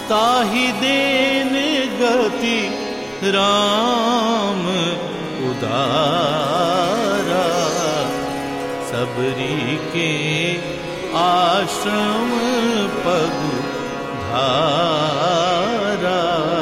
ताहि देन गति राम उदारा। सबरी के आश्रम पगु धारा।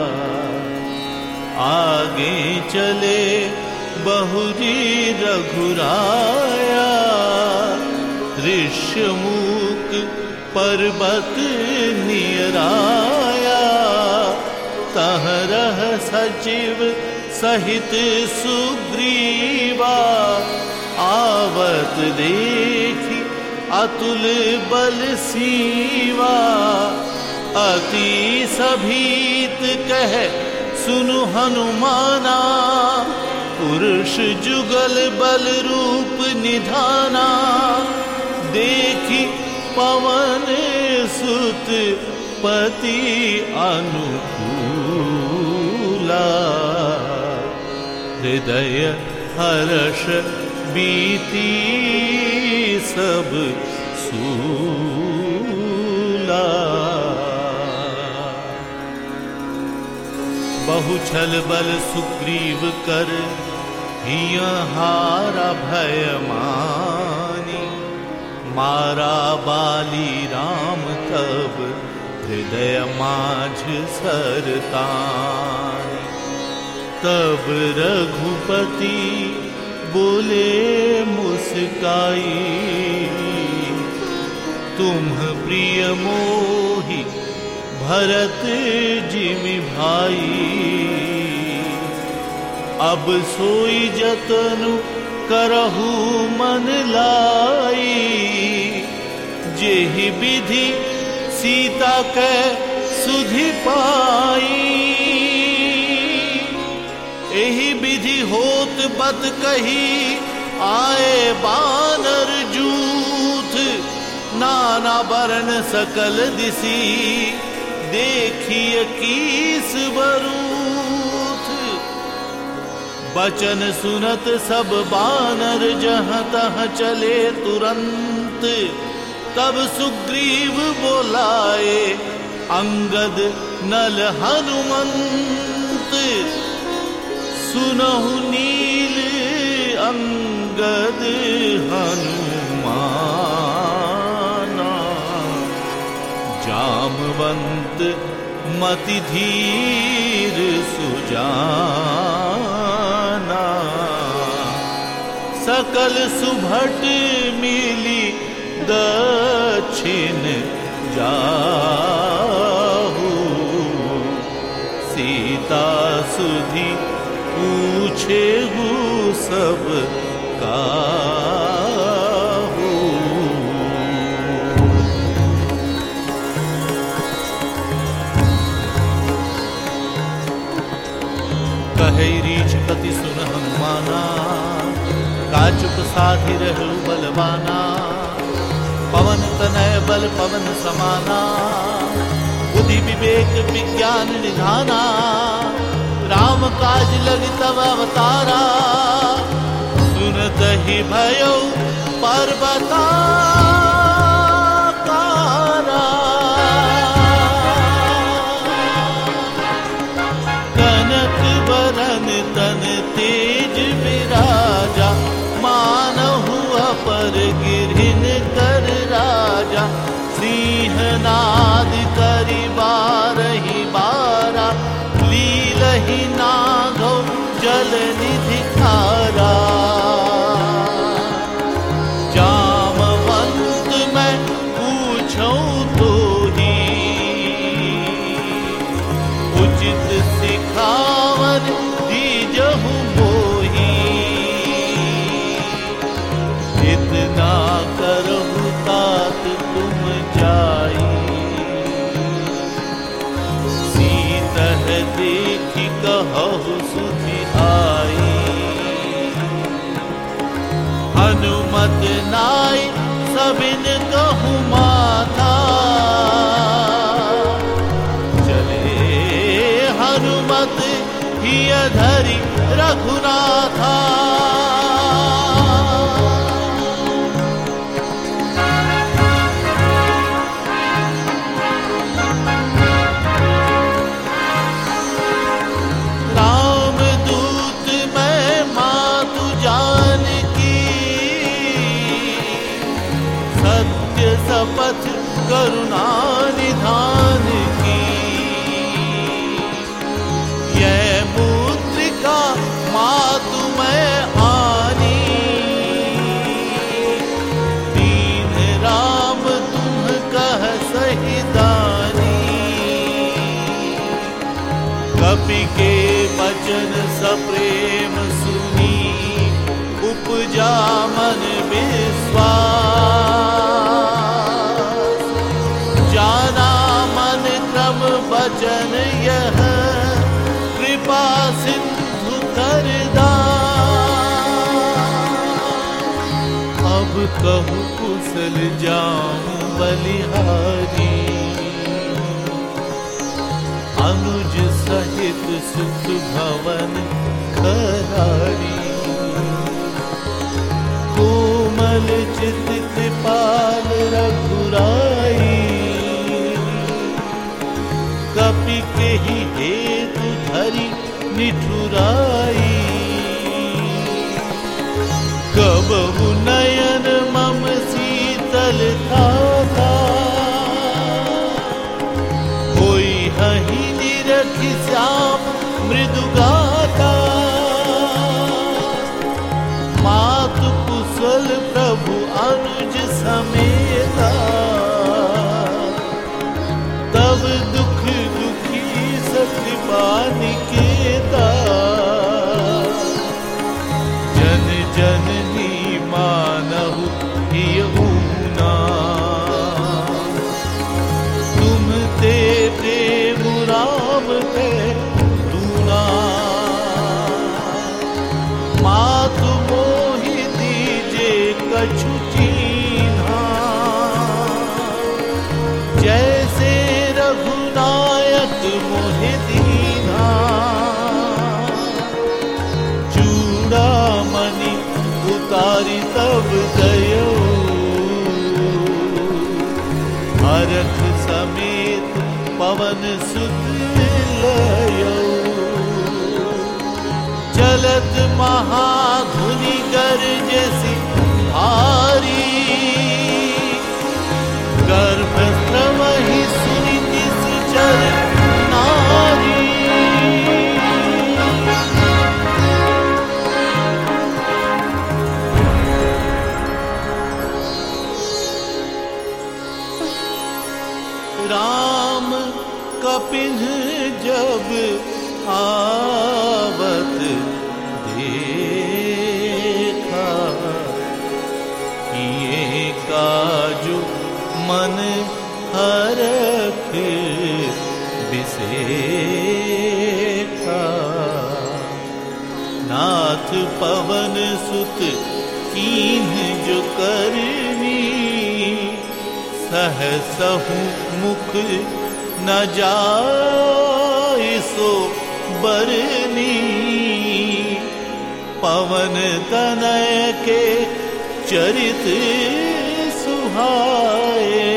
आगे चले बहुरी रघुराया। ऋष्यमुख पर्वत नियराया। तह रह सचिव सहित सुग्रीवा। आवत देखी अतुल बल सीवा। अति सभीत कह सुनु हनुमाना। पुरुष जुगल बल रूप निधाना। देखी पवन सुत पति अनुकूला। हृदय हर्ष बीती सब सूला। बहुछल बल सुग्रीव कर हिया हारा भय मानी। मारा बाली राम तब हृदय माझ सरतानी। तब रघुपति बोले मुस्काई। तुम प्रिय मोहि भरत जिमि भाई। अब सोई जतनु करहु मन लाई। जेहि विधि सीता कै सुधि पाई। एहि विधि होत बत कही आए बानर जूथ। नाना बरन सकल दिसी देखिय कीस बरूथ। बचन सुनत सब बानर जहाँ तहाँ चले तुरंत। तब सुग्रीव बोलाए अंगद नल हनुमंत। सुनहु नील अंगद हनुमाना। जामवंत मति धीर सुजाना। सकल सुभट मिली दक्षिण जाहु। सीता सुधि पूछे हु सब काहू। कहे रीछपति सुन हनुमाना। काचुक साधि रहु बलवाना। पवन तनय बल पवन समाना। बुद्धि विवेक विज्ञान निधाना। राम काज लग तब अवतारा। सुनत ही भयो पर्वताकारा। कनक बरन तन तेज विराजा। मानहु अपर गिरहिन कर राजा। सिंहनाद करि बारहि बारा। लीलहि नागौ जल निधि खारा। जामवंत मैं पूछूं तो ही। उचित सिखावन दीजहु मोही। इतना करहु तात तुम जाई। सीतह देखि कहु सुधि आई। करुणा निधान की। यह मुद्रिका मातु मैं आनी, दीन राम तुम कह सही दानी। कपि के वचन सप्रेम सुनी, उपजा मन विश्वास। जाना मन क्रम वचन यह, कृपा सिंधु कर दास। अब कहु कुशल जाऊं बलिहारी, अनुज सहित सुख भवन खरारी। कोमल चित कृपाल रघुराई, कपि के ही हेतु धरि निठुराई। कबहु नयन मम शीतल था, कोई हहि निरखि श्याम मृदु गाता। मातु कुशल प्रभु अनुज समेता, तब दुख दुखी सकृपा निकेता। जन जननी मानहु हियहुना, तुम ते प्रेम राम ते दूना। मातु मोहि दीजे कछु चीन्हा, जैसे रघुनायक मोहि दीन्हा। चूड़ामणि उतारी तब गयो, हरख समेत पवन सुत लयो। चलत महाधुनि गरजसी भारी, गर्भस्त्रवहि सुनि निश्चर नारी। राम कपिन जब आवत देखा, किए काजु मन हरख बिसेखा। नाथ पवन सुत कीन्ह जो करनी, सहसहु मुख न जाय सो बरनी। पवन तनय के चरित सुहाए,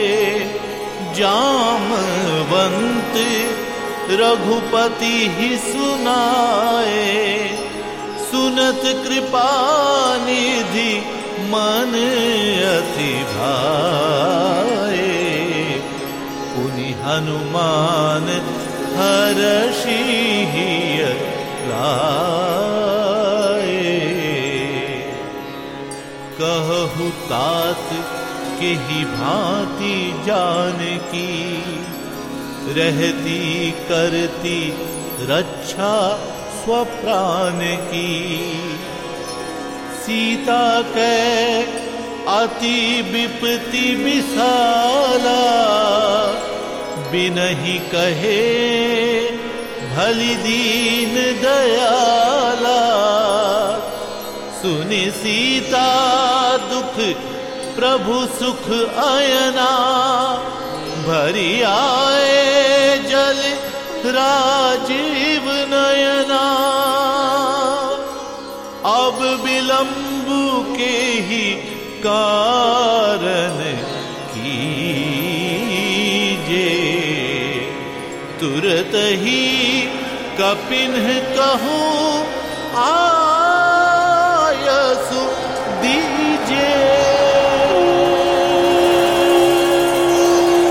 जामवंत रघुपति ही सुनाए। सुनत कृपा निधि मन अति भाए, पुनि हनुमान हरषि लाए। कहु तात के ही भांति जानकी, रहती करती रक्षा स्वप्राण की। सीता के अति विपत्ति विशाला, बिनहि कहे भली दीन दयाला। सुनि सीता दुख प्रभु सुख अयना, भरी आए जल राजीव नयना। अब विलंबु के ही कारण कीजे, तुरत ही कपिन्ह कहूँ आयसु दीजे।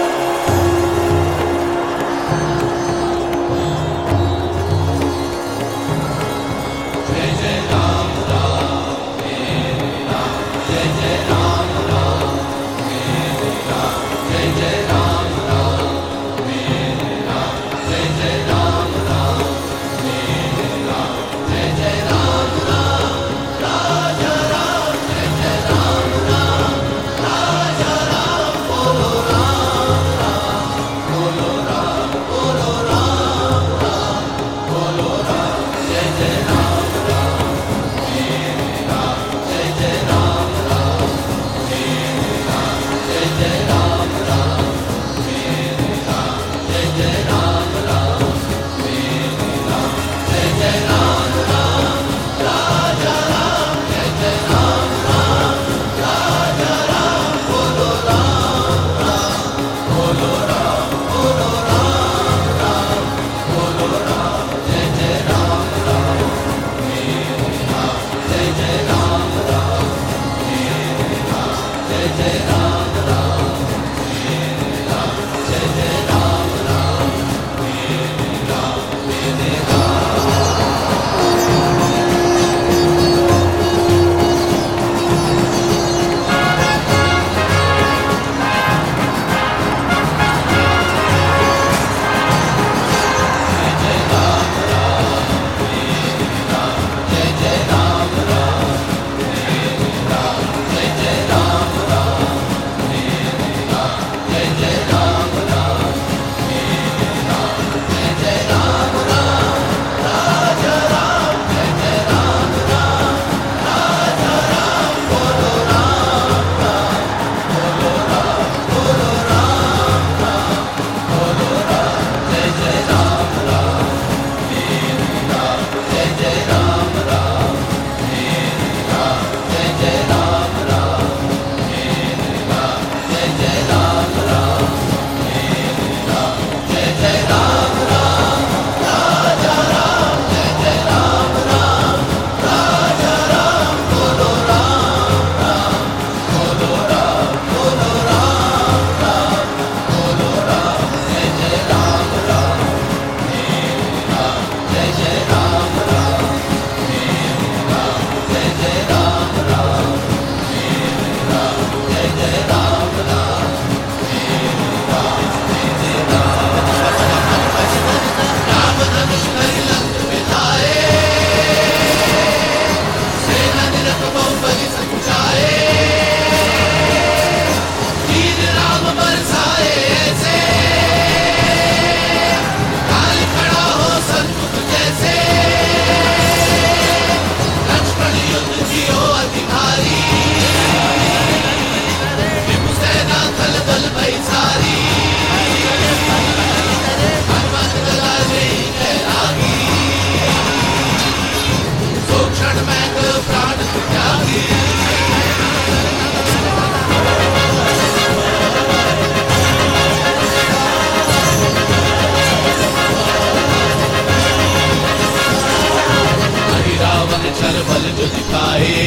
दिखाए,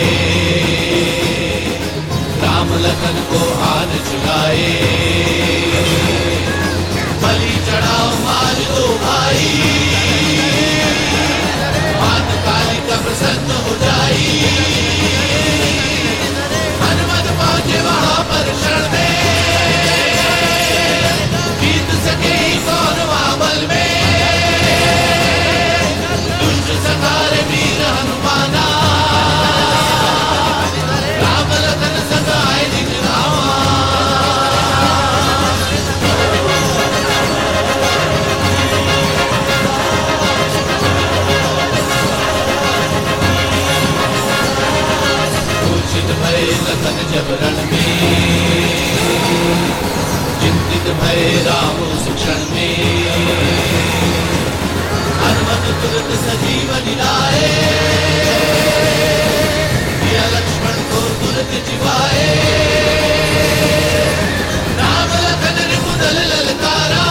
राम लखन को हाथ चुराए। बलि चढ़ाओ मार दो भाई, मात काली का प्रसन्न हो जाई। हनुमत पहुंचे वहां पर क्षण में, जीत सके कौन वहां बल में। दुष्ट सखारे वीर हनुमाना, राम लखन संग आए दिखलावा। मूर्छित भय लखन जब रण में, चिंतित भय राम उस क्षण में। हनुमत तुरंत सजीवनी लाए, दिया लक्ष्मण को तुरंत जिवाए। राम लखन रिपुदल ललकारा,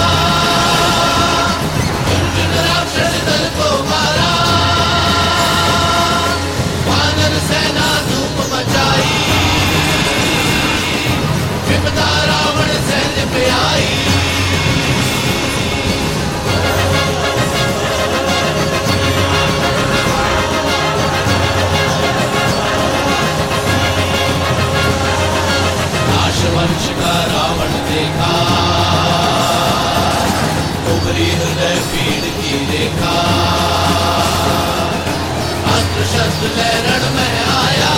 अर्जुन राक्षस दल को मारा। वानर सेना धूम मचाई, विपदा रावण सैन्य पे आई। वंश का रावण देखा, उभरी हृदय पीड़ की रेखा। अस्त्र शस्त्र ले रण में आया,